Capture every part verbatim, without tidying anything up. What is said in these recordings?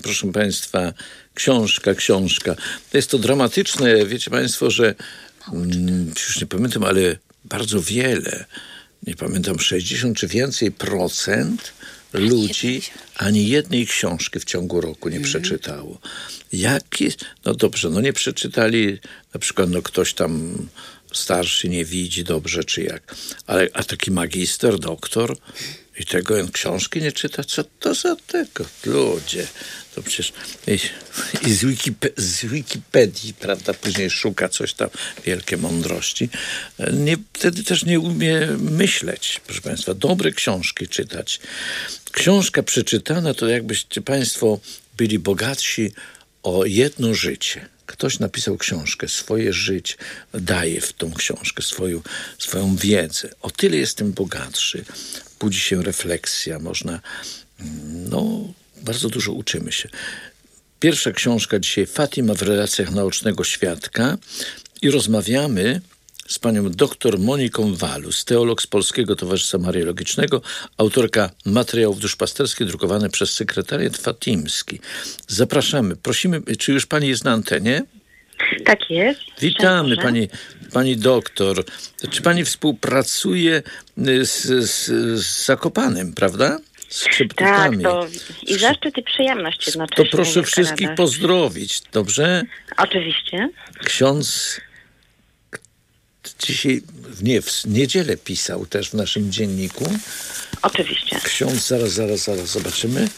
proszę państwa, książka, książka. Jest to dramatyczne, wiecie państwo, że mm, już nie pamiętam, ale bardzo wiele, nie pamiętam, sześćdziesiąt czy więcej procent ludzi ani jednej książki w ciągu roku nie przeczytało. Jakie? No dobrze, no nie przeczytali, na przykład no ktoś tam starszy nie widzi dobrze, czy jak. Ale a taki magister, doktor i tego książki nie czyta? Co to za tego? Ludzie. To przecież i, i z, Wikipe- z Wikipedii, prawda, później szuka coś tam, wielkie mądrości. Nie, wtedy też nie umie myśleć, proszę państwa. Dobre książki czytać. Książka przeczytana to jakbyście państwo byli bogatsi o jedno życie. Ktoś napisał książkę, swoje życie, daje w tą książkę swoją, swoją wiedzę. O tyle jestem bogatszy. Budzi się refleksja, można, no, bardzo dużo uczymy się. Pierwsza książka dzisiaj, Fatima w relacjach naocznego świadka, i rozmawiamy z panią doktor Moniką Walus, teolog z Polskiego Towarzystwa Mariologicznego, autorka materiałów duszpasterskich drukowane przez sekretariat fatimski. Zapraszamy. Prosimy, czy już pani jest na antenie? Tak jest. Witamy pani, pani doktor. Czy pani współpracuje z, z, z Zakopanem, prawda? Z tak, to i zaszczyt i przyjemność jednocześnie. To proszę wszystkich pozdrowić, dobrze? Oczywiście. Ksiądz dzisiaj, nie, w niedzielę pisał też w naszym dzienniku. Oczywiście. Ksiądz, zaraz, zaraz, zaraz zobaczymy.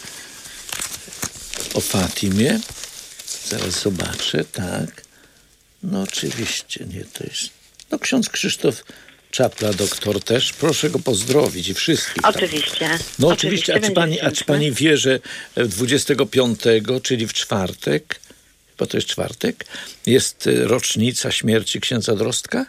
O Fatimie. Zaraz zobaczę, tak. No oczywiście, nie, to jest... No ksiądz Krzysztof Czapla, doktor też. Proszę go pozdrowić i wszystkich. Oczywiście. Tam. No oczywiście, oczywiście. A, czy pani, a czy pani wie, że dwudziestego piątego, czyli w czwartek, bo to jest czwartek, jest rocznica śmierci księdza Drostka?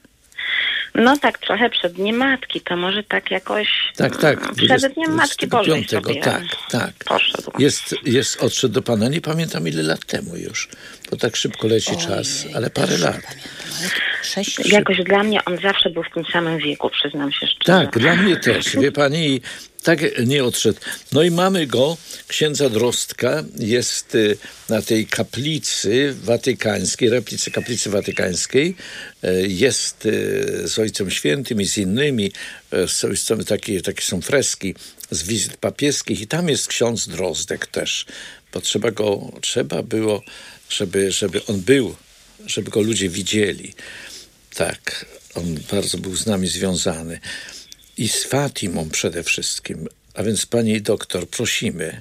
No tak, trochę przed Dniem Matki, to może tak jakoś... Tak, tak. Przed Dniem Matki Bożej sobie tak, tak. Poszedł. Jest, jest, odszedł do Pana, nie pamiętam ile lat temu już, bo tak szybko leci Ojej, czas, ale parę lat. Sześć, jakoś dla mnie on zawsze był w tym samym wieku, przyznam się szczerze. Tak, dla mnie też, wie pani, i tak nie odszedł. No i mamy go, księdza Drostka, jest na tej kaplicy watykańskiej, replicy kaplicy watykańskiej, jest z Ojcem Świętym i z innymi, są takie, takie są freski z wizyt papieskich i tam jest ksiądz Drozdek też, bo trzeba go, trzeba było, żeby, żeby on był, żeby go ludzie widzieli. Tak, on bardzo był z nami związany. I z Fatimą przede wszystkim. A więc pani doktor, prosimy.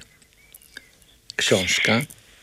Książka?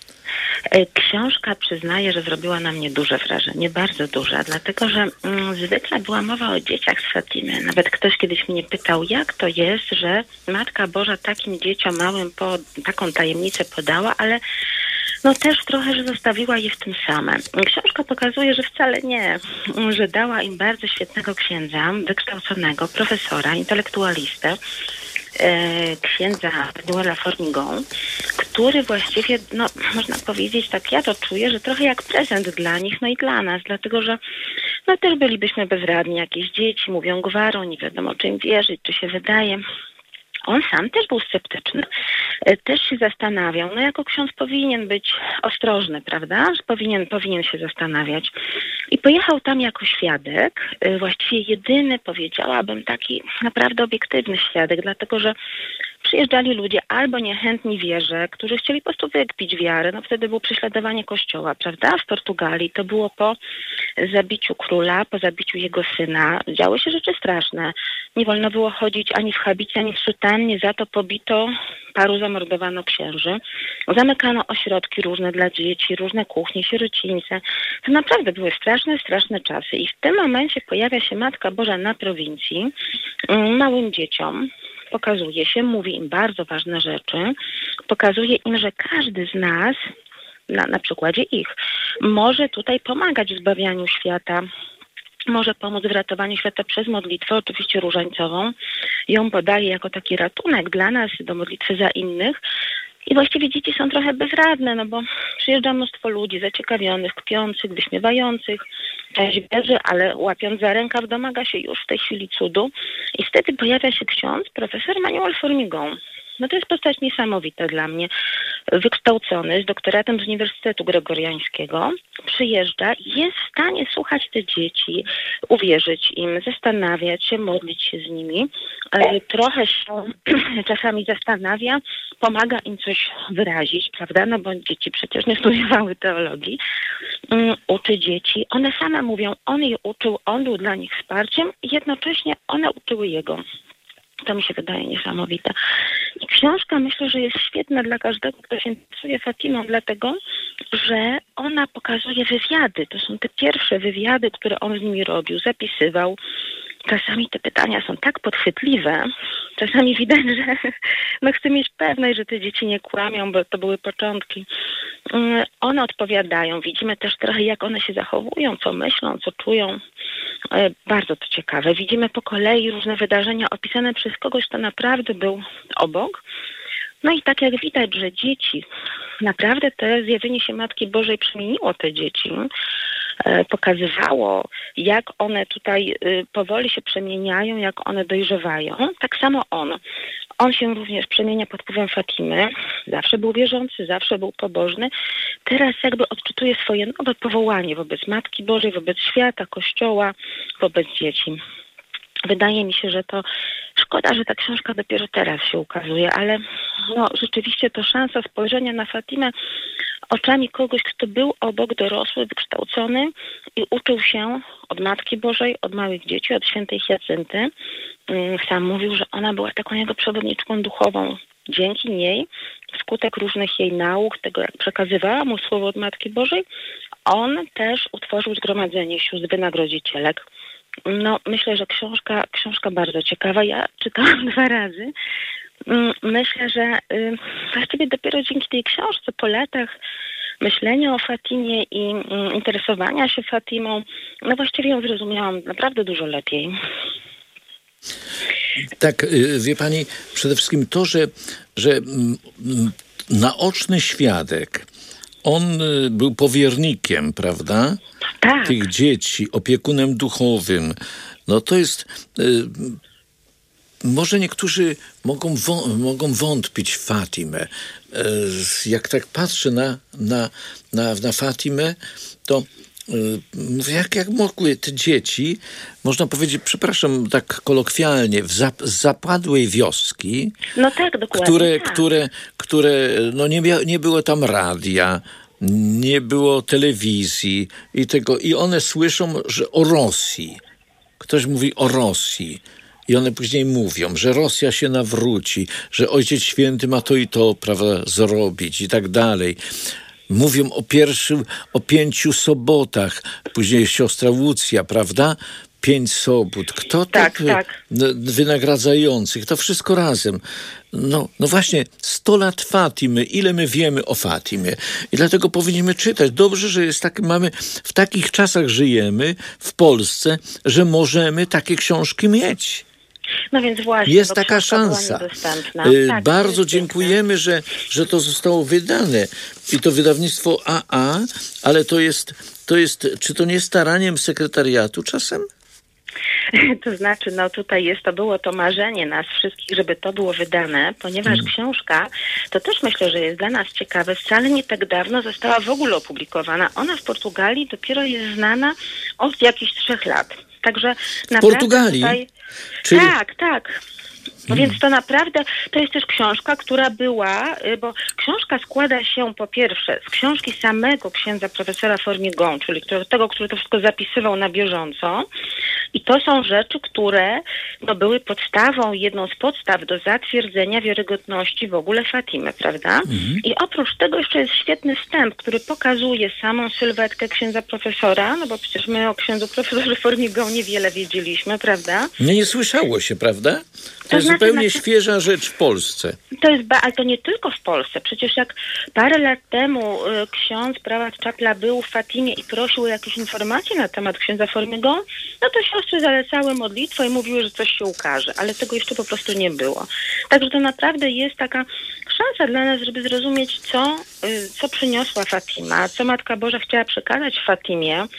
Książka, przyznaję, że zrobiła na mnie duże wrażenie, bardzo duże, dlatego że mm, zwykle była mowa o dzieciach z Fatimy. Nawet ktoś kiedyś mnie pytał, jak to jest, że Matka Boża takim dzieciom małym po, taką tajemnicę podała, ale no też trochę, że zostawiła je w tym samym. Książka pokazuje, że wcale nie, że dała im bardzo świetnego księdza, wykształconego, profesora, intelektualistę, e, księdza Eduarda Formigą, który właściwie, no można powiedzieć, tak ja to czuję, że trochę jak prezent dla nich, no i dla nas, dlatego że no też bylibyśmy bezradni, jakieś dzieci mówią gwarą, nie wiadomo czy im wierzyć, czy się wydaje. On sam też był sceptyczny, też się zastanawiał. No jako ksiądz powinien być ostrożny, prawda? Powinien, powinien się zastanawiać. I pojechał tam jako świadek, właściwie jedyny, powiedziałabym, taki naprawdę obiektywny świadek, dlatego że przyjeżdżali ludzie albo niechętni wierze, którzy chcieli po prostu wykpić wiarę. No wtedy było prześladowanie kościoła, prawda? W Portugalii to było po zabiciu króla, po zabiciu jego syna. Działy się rzeczy straszne. Nie wolno było chodzić ani w habicie, ani w sutannie. Za to pobito, paru zamordowano księży. Zamykano ośrodki różne dla dzieci, różne kuchnie, sierocińce. To naprawdę były straszne, straszne czasy. I w tym momencie pojawia się Matka Boża na prowincji, małym dzieciom. Pokazuje się, mówi im bardzo ważne rzeczy, pokazuje im, że każdy z nas, na, na przykładzie ich, może tutaj pomagać w zbawianiu świata, może pomóc w ratowaniu świata przez modlitwę, oczywiście różańcową. Ją podaje jako taki ratunek dla nas, do modlitwy za innych. I właściwie dzieci są trochę bezradne, no bo przyjeżdża mnóstwo ludzi zaciekawionych, kpiących, wyśmiewających. Część wierzy, ale łapiąc za rękaw domaga się już w tej chwili cudu. I wtedy pojawia się ksiądz, profesor Manuel Formigą. No to jest postać niesamowita dla mnie. Wykształcony z doktoratem z Uniwersytetu Gregoriańskiego, przyjeżdża i jest w stanie słuchać te dzieci, uwierzyć im, zastanawiać się, modlić się z nimi. Trochę się czasami zastanawia, pomaga im coś wyrazić, prawda? No bo dzieci przecież nie studiowały teologii. Uczy dzieci. One same mówią, on je uczył, on był dla nich wsparciem i jednocześnie one uczyły jego. To mi się wydaje niesamowite. I książka myślę, że jest świetna dla każdego, kto się interesuje Fatimą, dlatego, że ona pokazuje wywiady. To są te pierwsze wywiady, które on z nimi robił, zapisywał. Czasami te pytania są tak podchwytliwe, czasami widać, że no chcę mieć pewność, że te dzieci nie kłamią, bo to były początki. One odpowiadają. Widzimy też trochę, jak one się zachowują, co myślą, co czują. Bardzo to ciekawe. Widzimy po kolei różne wydarzenia opisane przez kogoś, kto naprawdę był obok. No i tak jak widać, że dzieci, naprawdę to zjawienie się Matki Bożej przemieniło te dzieci, pokazywało, jak one tutaj powoli się przemieniają, jak one dojrzewają. Tak samo on. On się również przemienia pod wpływem Fatimy. Zawsze był wierzący, zawsze był pobożny. Teraz jakby odczytuje swoje nowe powołanie wobec Matki Bożej, wobec świata, Kościoła, wobec dzieci. Wydaje mi się, że to szkoda, że ta książka dopiero teraz się ukazuje, ale no, rzeczywiście to szansa spojrzenia na Fatimę oczami kogoś, kto był obok, dorosły, wykształcony i uczył się od Matki Bożej, od małych dzieci, od świętej Hiacynty. Sam mówił, że ona była taką jego przewodniczką duchową. Dzięki niej, wskutek różnych jej nauk, tego jak przekazywała mu słowo od Matki Bożej, on też utworzył zgromadzenie sióstr wynagrodzicielek. No, myślę, że książka, książka bardzo ciekawa. Ja czytałam dwa razy. Myślę, że y, właściwie dopiero dzięki tej książce po latach myślenia o Fatimie i y, interesowania się Fatimą, no właściwie ją zrozumiałam naprawdę dużo lepiej. Tak, wie pani, przede wszystkim to, że, że naoczny świadek, on był powiernikiem, prawda? Tak. Tych dzieci, opiekunem duchowym. No to jest... Y, może niektórzy mogą, wą- mogą wątpić w Fatimę. Y, jak tak patrzę na, na, na, na Fatimę, to y, mówię, jak, jak mogły te dzieci, można powiedzieć, przepraszam, tak kolokwialnie, w zap- z zapadłej wioski, No tak, dokładnie. które, tak. które, które no nie, mia- nie było tam radia, nie było telewizji i tego. I one słyszą, że o Rosji. Ktoś mówi o Rosji. I one później mówią, że Rosja się nawróci, że Ojciec Święty ma to i to, prawda, zrobić i tak dalej. Mówią o pierwszym, o pięciu sobotach. Później siostra Łucja, prawda? Pięć sobót. Kto tak, tak, tak. wynagradzających? To wszystko razem. No, no właśnie, sto lat Fatimy. Ile my wiemy o Fatimie? I dlatego powinniśmy czytać. Dobrze, że jest tak, mamy, w takich czasach żyjemy w Polsce, że możemy takie książki mieć. No więc właśnie, Jest bo taka książka była szansa. niedostępna. Y, Tak, Bardzo jest dziękujemy, że, że to zostało wydane. I to wydawnictwo A A, ale to jest, to jest, czy to nie staraniem sekretariatu czasem? To znaczy, no tutaj jest, to było to marzenie nas wszystkich, żeby to było wydane, ponieważ Mm. książka, to też myślę, że jest dla nas ciekawe, wcale nie tak dawno została w ogóle opublikowana. Ona w Portugalii dopiero jest znana od jakichś trzech lat. Także naprawdę Portugalii? tutaj... Czyli- Tak, tak. No więc to naprawdę, to jest też książka, która była, y, bo książka składa się po pierwsze z książki samego księdza profesora Formigą, czyli który, tego, który to wszystko zapisywał na bieżąco. I to są rzeczy, które no, były podstawą, jedną z podstaw do zatwierdzenia wiarygodności w ogóle Fatimy, prawda? Mhm. I oprócz tego jeszcze jest świetny wstęp, który pokazuje samą sylwetkę księdza profesora, no bo przecież my o księdzu profesorze Formigą niewiele wiedzieliśmy, prawda? Nie, nie słyszało się, prawda? To, To jest znaczy, zupełnie znaczy- świeża rzecz w Polsce. To jest, ba- ale to nie tylko w Polsce. Przecież jak parę lat temu y, ksiądz prałat Czapla był w Fatimie i prosił o jakieś informacje na temat księdza Formigą, no to siostry zalecały modlitwę i mówiły, że coś się ukaże, ale tego jeszcze po prostu nie było. Także to naprawdę jest taka szansa dla nas, żeby zrozumieć, co, y, co przyniosła Fatima, co Matka Boża chciała przekazać w Fatimie.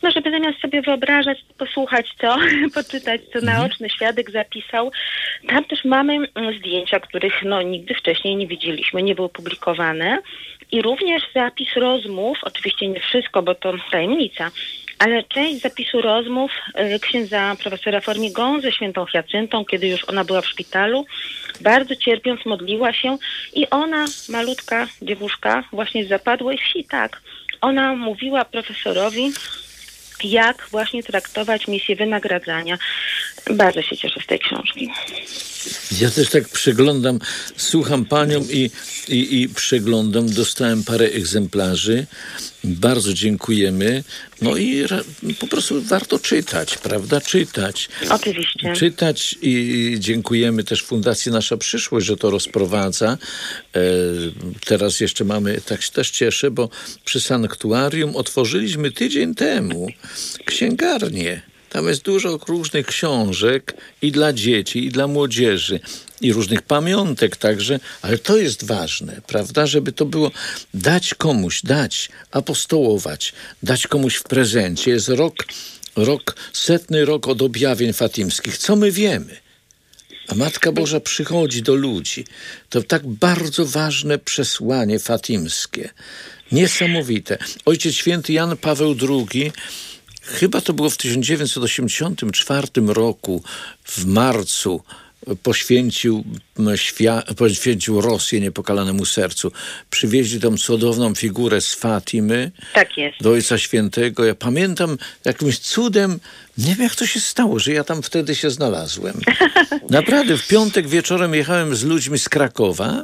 no żeby zamiast sobie wyobrażać, posłuchać co, poczytać, co naoczny świadek zapisał. Tam też mamy zdjęcia, których no nigdy wcześniej nie widzieliśmy, nie były publikowane. I również zapis rozmów, oczywiście nie wszystko, bo to tajemnica, ale część zapisu rozmów y, księdza profesora Formigon ze świętą Hiacyntą, kiedy już ona była w szpitalu, bardzo cierpiąc modliła się i ona, malutka dziewuszka, właśnie z zapadłej wsi, tak, ona mówiła profesorowi, jak właśnie traktować misję wynagradzania. Bardzo się cieszę z tej książki. Ja też tak przeglądam, słucham panią i, i, i przeglądam. Dostałem parę egzemplarzy. Bardzo dziękujemy. No i ra, po prostu warto czytać, prawda? Czytać. Oczywiście. Czytać i dziękujemy też Fundacji Nasza Przyszłość, że to rozprowadza. E, teraz jeszcze mamy, tak się też cieszę, bo przy sanktuarium otworzyliśmy tydzień temu księgarnię. Tam jest dużo różnych książek i dla dzieci, i dla młodzieży, i różnych pamiątek także, ale to jest ważne, prawda, żeby to było dać komuś, dać, apostołować, dać komuś w prezencie. Jest rok, rok, setny rok od objawień fatimskich. Co my wiemy? A Matka Boża przychodzi do ludzi. To tak bardzo ważne przesłanie fatimskie. Niesamowite. Ojciec Święty Jan Paweł drugi chyba to było w tysiąc dziewięćset osiemdziesiątym czwartym roku, w marcu, poświęcił, świa- poświęcił Rosję niepokalanemu sercu. Przywieźli tą cudowną figurę z Fatimy. Tak jest. Do Ojca Świętego. Ja pamiętam jakimś cudem, nie wiem jak to się stało, że ja tam wtedy się znalazłem. Naprawdę, w piątek wieczorem jechałem z ludźmi z Krakowa,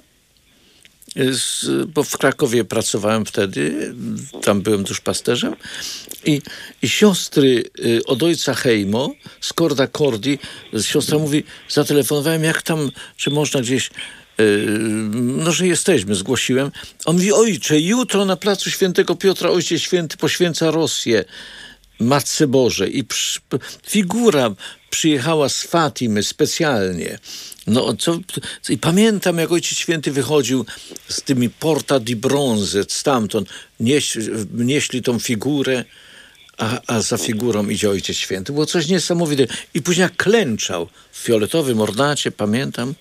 Z, bo w Krakowie pracowałem wtedy, tam byłem duszpasterzem i, i siostry y, od ojca Hejmo z Corda Cordi, siostra mówi, zatelefonowałem, jak tam, czy można gdzieś, y, no że jesteśmy, zgłosiłem. On mówi, ojcze, jutro na placu Świętego Piotra Ojciec Święty poświęca Rosję Matce Bożej i przy, figura przyjechała z Fatimy specjalnie. No, co, i pamiętam, jak Ojciec Święty wychodził z tymi porta di bronze, stamtąd nieś, nieśli tą figurę, a, a za figurą idzie Ojciec Święty. Było coś niesamowitego. I później jak klęczał w fioletowym ornacie, pamiętam,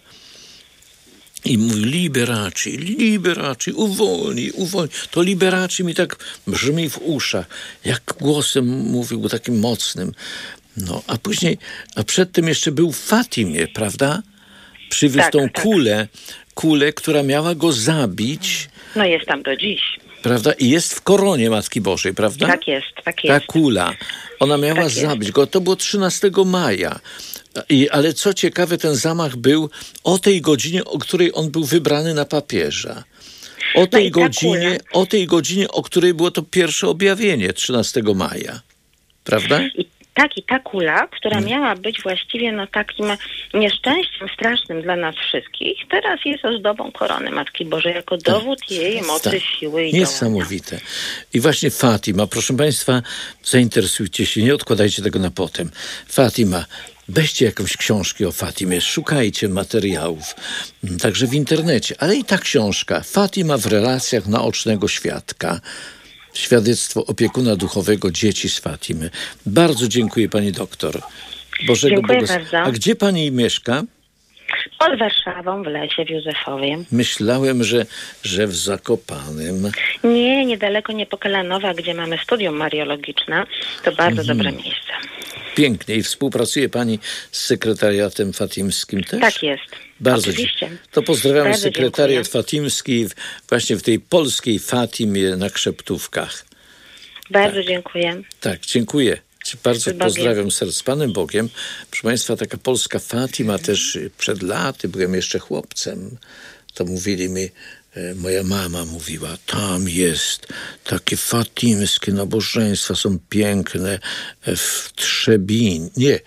i mówi, liberaci, liberaci, uwolnij, uwolnij. To liberaci mi tak brzmi w uszach, jak głosem mówił, takim mocnym. No, a później, a przedtem jeszcze był w Fatimie, prawda? Przywiózł tak, tą tak. kulę, kulę, która miała go zabić. No jest tam do dziś. Prawda? I jest w koronie Matki Bożej, prawda? Tak jest, tak Ta jest. kula. Ona miała Tak zabić jest. go. To było trzynastego maja. I, ale co ciekawe, ten zamach był o tej godzinie, o której on był wybrany na papieża. O tej, i ta godzinie, o tej godzinie, o której było to pierwsze objawienie trzynastego maja. Prawda? I tak, i ta kula, która miała być właściwie no takim nieszczęściem strasznym dla nas wszystkich, teraz jest ozdobą korony Matki Bożej, jako dowód jej mocy, tak. siły i Niesamowite. Działania. I właśnie Fatima, proszę państwa, zainteresujcie się, nie odkładajcie tego na potem. Fatima, weźcie jakąś książki o Fatimie, szukajcie materiałów, także w internecie, ale i ta książka, Fatima w relacjach naocznego świadka. Świadectwo opiekuna duchowego dzieci z Fatimy. Bardzo dziękuję pani doktor. Bożego Dziękuję Bogos... bardzo. A gdzie pani mieszka? Pod Warszawą, w lesie w Józefowie. Myślałem, że, że w Zakopanem. Nie, niedaleko Niepokalanowa, gdzie mamy studium mariologiczne. To bardzo Mhm. dobre miejsce. Pięknie. I współpracuje pani z sekretariatem fatimskim też? Tak jest. Bardzo Oczywiście. dzie- To pozdrawiamy Bardzo sekretariat dziękuję. fatimski w, właśnie w tej polskiej Fatimie na Krzeptówkach. Bardzo Tak. dziękuję. Tak, dziękuję. Bardzo Z Bogiem. pozdrawiam serc z Panem Bogiem. Proszę państwa, taka polska Fatima też y, przed laty, byłem jeszcze chłopcem, to mówili mi, e, moja mama mówiła, tam jest takie fatimskie nabożeństwa, są piękne e, w Trzebinie, nie,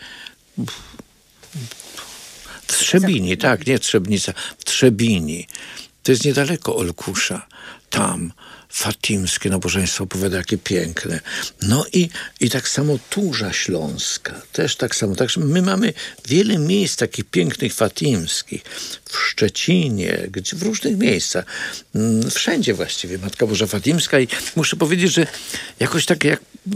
w Trzebini, tak, nie Trzebnica, w Trzebini. To jest niedaleko Olkusza, tam. Fatimskie nabożeństwo, opowiada, jakie piękne. No i, i tak samo Turza Śląska, też tak samo. Także my mamy wiele miejsc takich pięknych fatimskich. W Szczecinie, gdzie, w różnych miejscach. Wszędzie właściwie Matka Boża Fatimska i muszę powiedzieć, że jakoś tak jak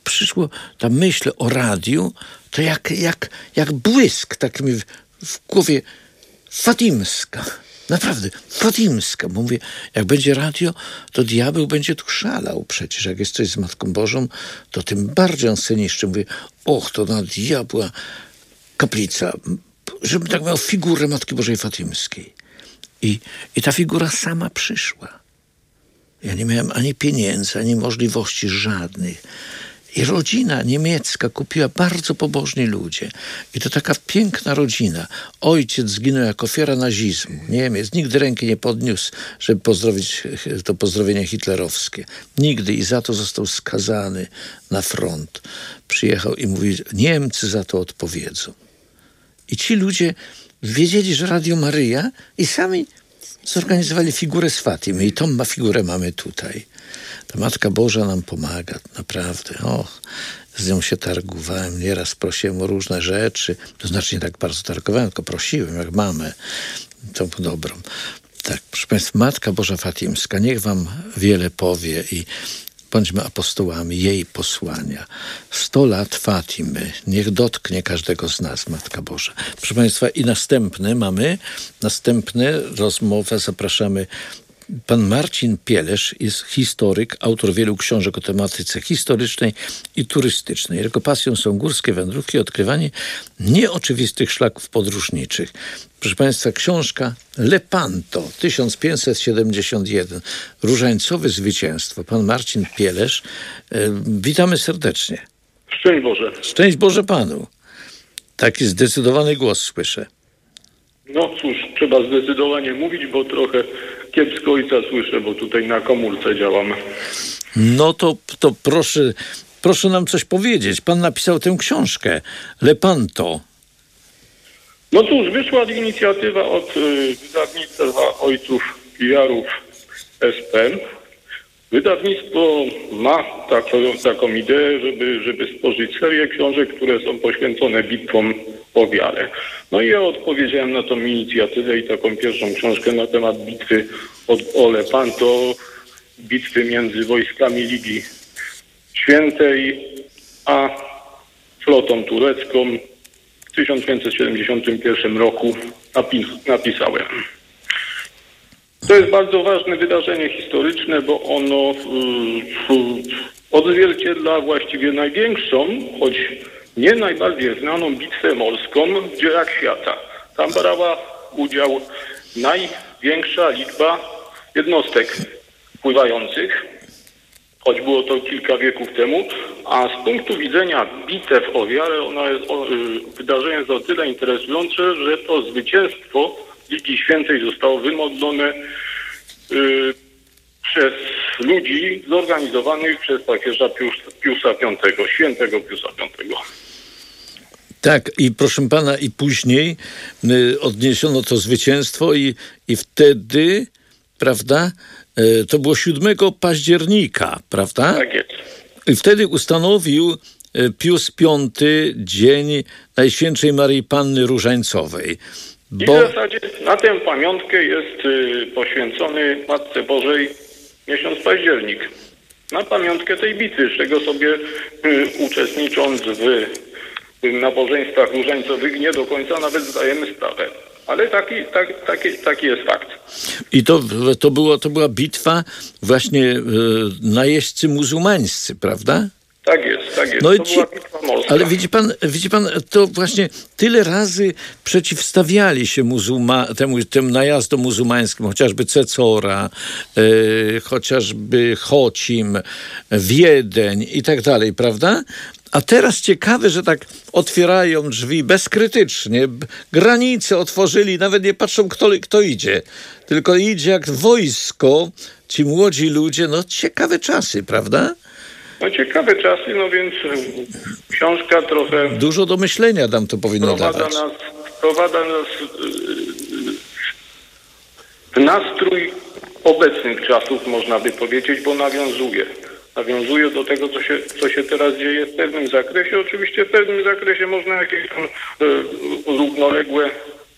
przyszło ta myśl o radiu, to jak, jak, jak błysk tak mi w, w głowie Fatimska. Naprawdę, Fatimska. Bo mówię, jak będzie radio, to diabeł będzie tu szalał przecież. Jak jest coś z Matką Bożą, to tym bardziej on se niszczy. Mówię, och, to na diabła kaplica. Żebym tak miał figurę Matki Bożej Fatimskiej. I, I ta figura sama przyszła. Ja nie miałem ani pieniędzy, ani możliwości żadnych. I rodzina niemiecka kupiła bardzo pobożni ludzie. I to taka piękna rodzina. Ojciec zginął jako ofiara nazizmu. Niemiec nigdy ręki nie podniósł, żeby pozdrowić to pozdrowienie hitlerowskie. Nigdy. I za to został skazany na front. Przyjechał i mówi, Niemcy za to odpowiedzą. I ci ludzie wiedzieli, że Radio Maryja i sami zorganizowali figurę z Fatimy. I tą ma figurę mamy tutaj. Ta Matka Boża nam pomaga, naprawdę. Och, z nią się targowałem, nieraz prosiłem o różne rzeczy. To znaczy nie tak bardzo targowałem, tylko prosiłem, jak mamę, tą dobrą. Tak, proszę Państwa, Matka Boża Fatimska, niech wam wiele powie i bądźmy apostołami jej posłania. Sto lat Fatimy, niech dotknie każdego z nas, Matka Boża. Proszę Państwa, i następne mamy, następne rozmowę zapraszamy. Pan Marcin Pielesz jest historyk, autor wielu książek o tematyce historycznej i turystycznej. Jego pasją są górskie wędrówki i odkrywanie nieoczywistych szlaków podróżniczych. Proszę Państwa, książka Lepanto, tysiąc pięćset siedemdziesiąt jeden. Różańcowe zwycięstwo. Pan Marcin Pielesz. E, witamy serdecznie. Szczęść Boże. Szczęść Boże Panu. Taki zdecydowany głos słyszę. No cóż, trzeba zdecydowanie mówić, bo trochę kiepsko ojca słyszę, bo tutaj na komórce działam. No to, to proszę, proszę nam coś powiedzieć. Pan napisał tę książkę, Lepanto. No cóż, wyszła inicjatywa od y, wydawnictwa ojców Pijarów S P. Wydawnictwo ma taką, taką ideę, żeby, żeby stworzyć serię książek, które są poświęcone bitwom o wiarę. No i ja odpowiedziałem na tą inicjatywę i taką pierwszą książkę na temat bitwy od o Lepanto, bitwy między wojskami Ligi Świętej a flotą turecką w tysiąc pięćset siedemdziesiątym pierwszym roku napis- napisałem. To jest bardzo ważne wydarzenie historyczne, bo ono y, odzwierciedla właściwie największą, choć nie najbardziej znaną bitwę morską w dziejach świata. Tam brała udział największa liczba jednostek pływających, choć było to kilka wieków temu, a z punktu widzenia bitew o wiarę ono jest o, y, wydarzenie jest o tyle interesujące, że to zwycięstwo Ligi Świętej zostało wymodlone y, przez ludzi zorganizowanych przez papieża Pius, Piusa Piątego, świętego Piusa Piątego. Tak, i proszę pana, i później y, odniesiono to zwycięstwo i, i wtedy, prawda, y, to było siódmego października, prawda? Tak jest. I wtedy ustanowił y, Pius Piąty Dzień Najświętszej Maryi Panny Różańcowej. I Bo... w zasadzie na tę pamiątkę jest y, poświęcony Matce Bożej miesiąc październik. Na pamiątkę tej bitwy, z czego sobie y, uczestnicząc w y, nabożeństwach różańcowych nie do końca nawet zdajemy sprawę. Ale taki, tak, taki, taki jest fakt. I to, to, było, to była bitwa właśnie y, najeźdźcy muzułmańscy, prawda? Tak jest, tak jest. No to ci, była bitwa morska. ale widzi pan, widzi pan, to właśnie tyle razy przeciwstawiali się muzułma, temu, tym najazdom muzułmańskim, chociażby Cecora, y, chociażby Chocim, Wiedeń i tak dalej, prawda? A teraz ciekawe, że tak otwierają drzwi bezkrytycznie, granice otworzyli, nawet nie patrzą, kto, kto idzie, tylko idzie jak wojsko, ci młodzi ludzie, no ciekawe czasy, prawda? No ciekawe czasy, no więc książka trochę... Dużo do myślenia nam to powinno wprowadza dawać. Nas, wprowadza nas w nastrój obecnych czasów, można by powiedzieć, bo nawiązuje. Nawiązuje do tego, co się, co się teraz dzieje w pewnym zakresie. Oczywiście w pewnym zakresie można jakieś tam e, równoległe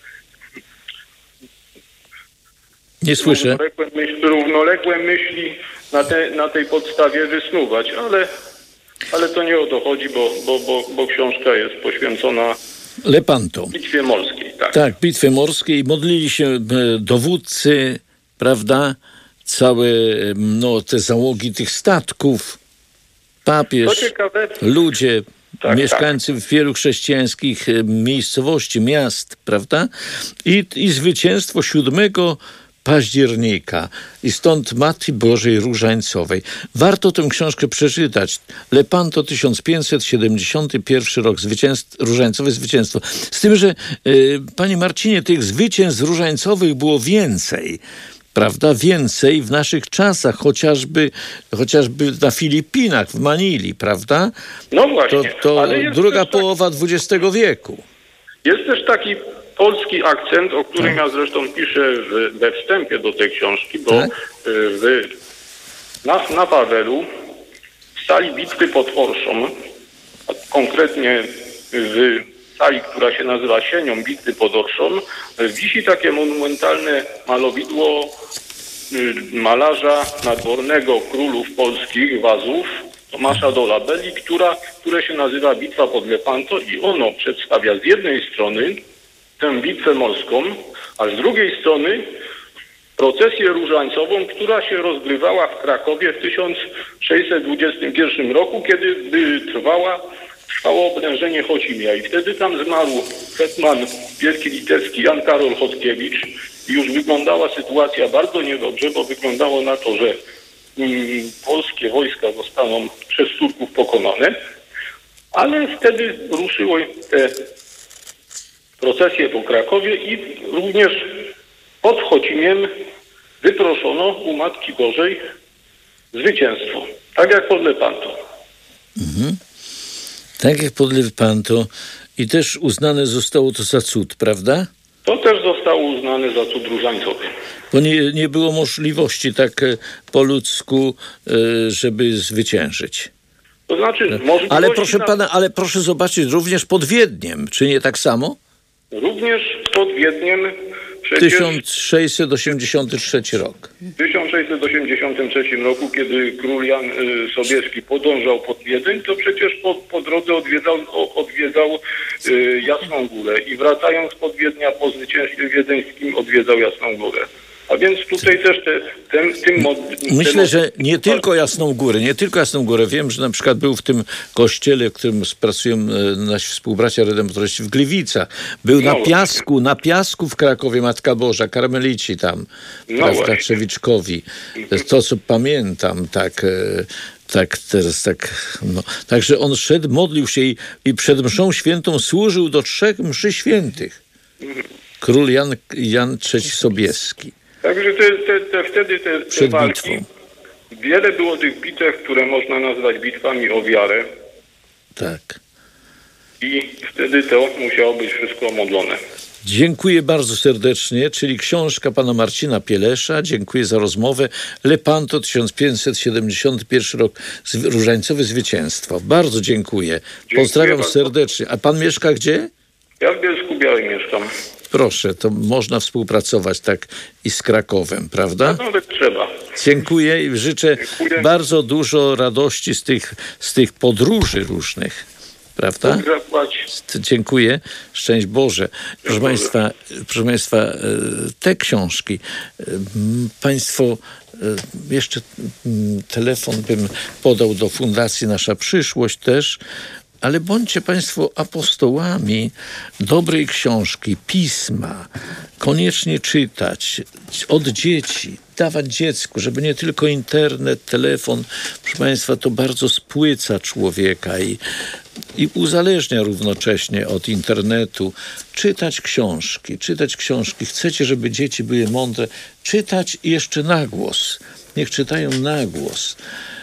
Nie słyszę. Równoległe myśli, równoległe myśli na, te, na tej podstawie wysnuwać, ale Ale to nie o to chodzi, bo, bo, bo, bo książka jest poświęcona Lepanto. Bitwie Morskiej. Tak, tak Bitwie Morskiej. Modlili się dowódcy, prawda? Całe no, te załogi tych statków, papież, ciekawe, ludzie, tak, mieszkańcy tak. wielu chrześcijańskich miejscowości, miast, prawda? I, i zwycięstwo siódmego października. I stąd Matki Bożej Różańcowej. Warto tę książkę przeczytać. Lepanto, tysiąc pięćset siedemdziesiąty pierwszy rok. Zwycięstw, różańcowe zwycięstwo. Z tym, że y, panie Marcinie, tych zwycięstw różańcowych było więcej. Prawda? Więcej w naszych czasach, chociażby, chociażby na Filipinach, w Manili, prawda? No właśnie. To, to ale druga tak, połowa dwudziestego wieku. Jest też taki polski akcent, o którym ja zresztą piszę w, we wstępie do tej książki, bo tak? w, na, na Wawelu, w sali bitwy pod Orszą, a konkretnie w sali, która się nazywa Sienią bitwy pod Orszą, wisi takie monumentalne malowidło malarza nadwornego królów polskich, Wazów, Tomasza Dolabelli, która, które się nazywa Bitwa pod Lepanto i ono przedstawia z jednej strony tę bitwę morską, a z drugiej strony procesję różańcową, która się rozgrywała w Krakowie w tysiąc sześćset dwudziestym pierwszym roku, kiedy trwała, trwało oblężenie Chocimia. I wtedy tam zmarł hetman wielki litewski Jan Karol Chodkiewicz i już wyglądała sytuacja bardzo niedobrze, bo wyglądało na to, że mm, polskie wojska zostaną przez Turków pokonane, ale wtedy ruszyły te procesje po Krakowie i również pod Chocimiem wyproszono u Matki Bożej zwycięstwo. Tak jak pod Lepanto. Mhm. Tak jak pod Lepanto. I też uznane zostało to za cud, prawda? To też zostało uznane za cud różańcowy. Bo nie, nie było możliwości tak po ludzku, żeby zwyciężyć. To znaczy, ale proszę na... pana, ale proszę zobaczyć, również pod Wiedniem, czy nie tak samo? Również pod Wiedniem przecież... tysiąc sześćset osiemdziesiąty trzeci rok. W tysiąc sześćset osiemdziesiątym trzecim roku, kiedy król Jan y, Sobieski podążał pod Wiedeń, to przecież po, po drodze odwiedzał, o, odwiedzał y, Jasną Górę i wracając pod Wiednia po zwycięstwie wiedeńskim odwiedzał Jasną Górę. A więc tutaj też te, ten, tym... Myślę, ten... że nie tylko Jasną Górę, nie tylko Jasną Górę. Wiem, że na przykład był w tym kościele, w którym pracują nasi współbracia redemptoryści w Gliwicach. Był no na piasku, na piasku w Krakowie Matka Boża, karmelici tam, no prawda, Trzewiczkowi. To, co pamiętam, tak... Tak, teraz tak, no. Także on szedł, modlił się i, i przed mszą świętą służył do trzech mszy świętych. Król Jan, Jan trzeci Sobieski. Także te, te, te, wtedy te, te walki, wiele było tych bitew, które można nazwać bitwami o wiarę. Tak. I wtedy to musiało być wszystko modlone. Dziękuję bardzo serdecznie, czyli książka pana Marcina Pielesza. Dziękuję za rozmowę. Lepanto, tysiąc pięćset siedemdziesiąty pierwszy rok, różańcowe zwycięstwo. Bardzo dziękuję. dziękuję Pozdrawiam bardzo. serdecznie. A pan mieszka gdzie? Ja w Bielsku Białej mieszkam. Proszę, to można współpracować tak i z Krakowem, prawda? No, nawet trzeba. Dziękuję i życzę Dziękuję. bardzo dużo radości z tych, z tych podróży różnych, prawda? Dziękuję. Szczęść Boże. Proszę Boże. Państwa, proszę Państwa, te książki, Państwo, jeszcze telefon bym podał do Fundacji Nasza Przyszłość też, ale bądźcie Państwo apostołami dobrej książki, pisma. Koniecznie czytać od dzieci, dawać dziecku, żeby nie tylko internet, telefon. Proszę Państwa, to bardzo spłyca człowieka i, i uzależnia równocześnie od internetu. Czytać książki, czytać książki. Chcecie, żeby dzieci były mądre? Czytać jeszcze na głos. Niech czytają na głos.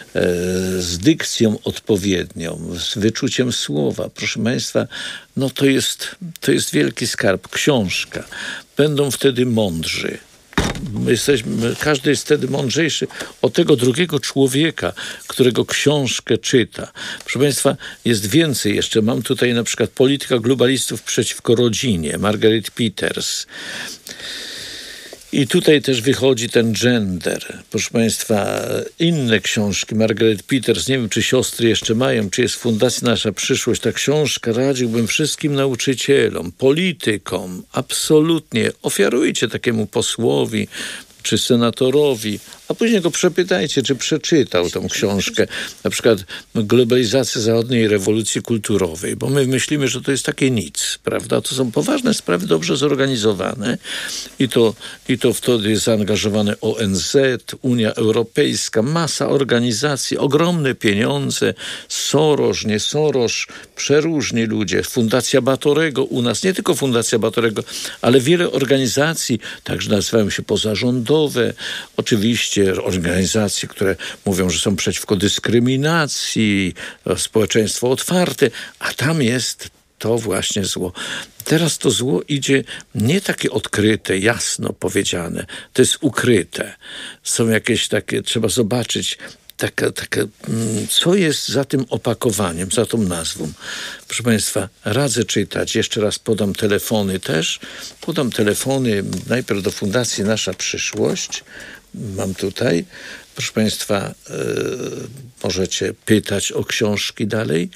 Z dykcją odpowiednią, z wyczuciem słowa. Proszę Państwa, no to jest, to jest wielki skarb. Książka. Będą wtedy mądrzy. My jesteśmy, każdy jest wtedy mądrzejszy od tego drugiego człowieka, którego książkę czyta. Proszę Państwa, jest więcej jeszcze. Mam tutaj na przykład Polityka globalistów przeciwko rodzinie, Margaret Peters. I tutaj też wychodzi ten gender. Proszę Państwa, inne książki, Margaret Peters, nie wiem, czy siostry jeszcze mają, czy jest w Fundacji Nasza Przyszłość. Ta książka radziłbym wszystkim nauczycielom, politykom, absolutnie. Ofiarujcie takiemu posłowi, czy senatorowi, a później go przepytajcie, czy przeczytał tą książkę, na przykład Globalizacja zachodniej rewolucji kulturowej, bo my myślimy, że to jest takie nic, prawda? To są poważne sprawy, dobrze zorganizowane i to, i to wtedy jest zaangażowane O N Z, Unia Europejska, masa organizacji, ogromne pieniądze, Soros, nie Soros, przeróżni ludzie, Fundacja Batorego u nas, nie tylko Fundacja Batorego, ale wiele organizacji, także nazywają się pozarządowe, oczywiście organizacje, które mówią, że są przeciwko dyskryminacji, społeczeństwo otwarte, a tam jest to właśnie zło. Teraz to zło idzie nie takie odkryte, jasno powiedziane, to jest ukryte. Są jakieś takie, trzeba zobaczyć, Taka, taka, co jest za tym opakowaniem, za tą nazwą. Proszę Państwa, radzę czytać. Jeszcze raz podam telefony też. Podam telefony najpierw do Fundacji Nasza Przyszłość. Mam tutaj. Proszę Państwa, yy, możecie pytać o książki dalej.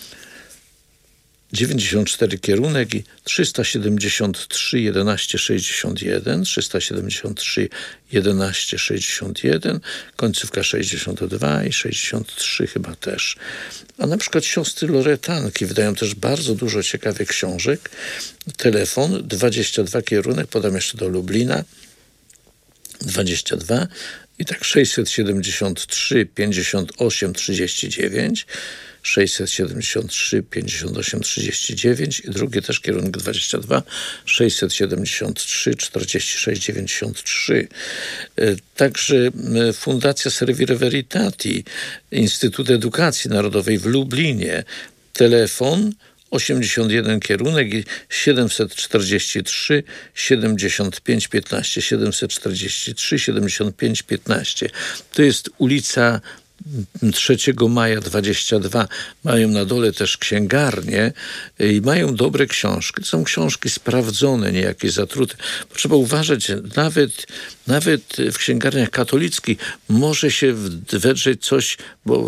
dziewięćdziesiąt cztery kierunek i trzysta siedemdziesiąt trzy jedenaście sześćdziesiąt jeden, trzysta siedemdziesiąt trzy jedenaście sześćdziesiąt jeden, końcówka sześćdziesiąt dwa i sześćdziesiąt trzy chyba też. A na przykład siostry Loretanki wydają też bardzo dużo ciekawych książek. Telefon dwadzieścia dwa kierunek, podam jeszcze do Lublina, dwadzieścia dwa i tak sześćset siedemdziesiąt trzy pięćdziesiąt osiem trzydzieści dziewięć, sześćset siedemdziesiąt trzy pięćdziesiąt osiem trzydzieści dziewięć i drugi też kierunek dwadzieścia dwa sześćset siedemdziesiąt trzy czterdzieści sześć dziewięćdziesiąt trzy. Także Fundacja Servire Veritati, Instytut Edukacji Narodowej w Lublinie, telefon osiemdziesiąt jeden kierunek i siedemset czterdzieści trzy siedemdziesiąt pięć piętnaście, siedemset czterdzieści trzy siedemdziesiąt pięć piętnaście. To jest ulica trzeciego maja dwadzieścia dwa. Mają na dole też księgarnię i mają dobre książki. To są książki sprawdzone, nie jakieś zatrute. Bo trzeba uważać, nawet, nawet w księgarniach katolickich może się wedrzeć coś, bo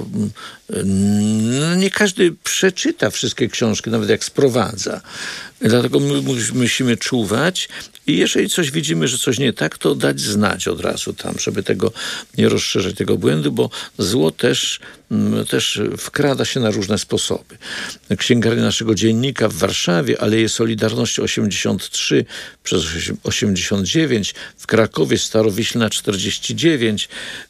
no, nie każdy przeczyta wszystkie książki, nawet jak sprowadza. Dlatego my musimy czuwać i jeżeli coś widzimy, że coś nie tak, to dać znać od razu tam, żeby tego nie rozszerzać tego błędu, bo zło też, też wkrada się na różne sposoby. Księgarnia naszego dziennika w Warszawie, Aleje Solidarności osiemdziesiąt trzy przez osiemdziesiąt dziewięć, w Krakowie Starowiślna czterdzieści dziewięć,